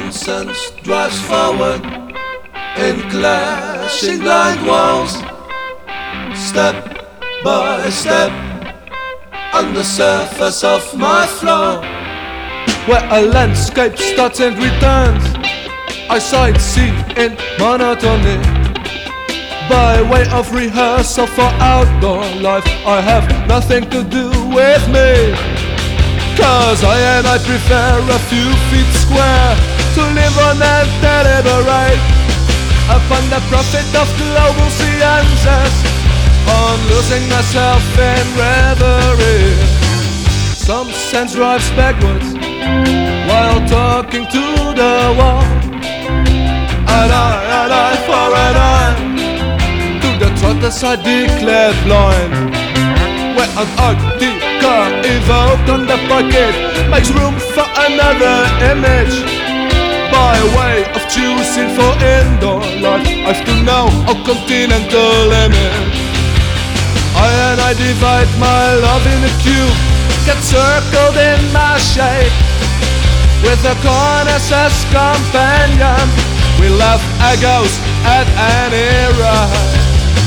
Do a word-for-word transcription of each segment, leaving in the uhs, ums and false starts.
nonsense drives forward in clashing blind walls, step by step on the surface of my floor, where a landscape starts and returns. I sightsee in monotony by way of rehearsal for outdoor life. I have nothing to do with me, cause I and I prefer a few feet square to live on and deliberate upon the profit of global sciences, on losing myself in reverie. Some sense drives backwards while talking to the wall. An eye, an eye for an eye, to the trotters I declare blind, where an ugly car evoked on the pocket makes room for another image. By way of choosing for indoor life, I've to know a continental limit. I and I divide my love in a cube, get circled in my shape, with the corners as companion. We love egos at any rate.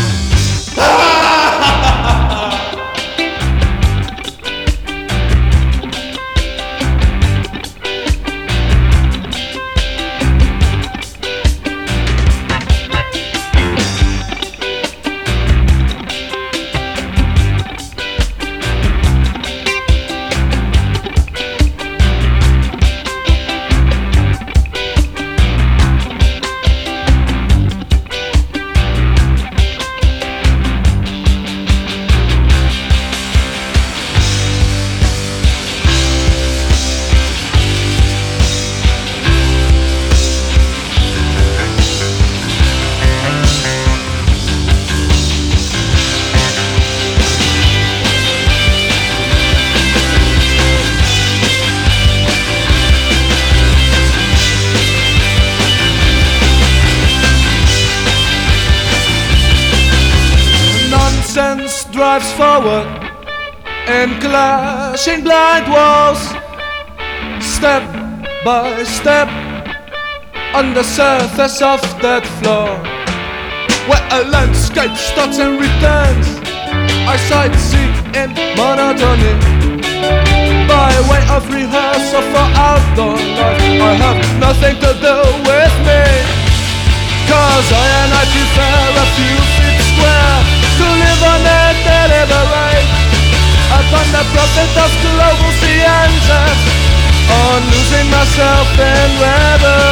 Nonsense drives forward in clashing blind walls, step by step on the surface of that floor, where a landscape starts and returns. I sightsee in monotony by way of rehearsal for outdoor life. I have nothing to do with me, cause I and I prefer a few feet square to live on and deliberate upon the profit of global sciences, on losing myself in weather.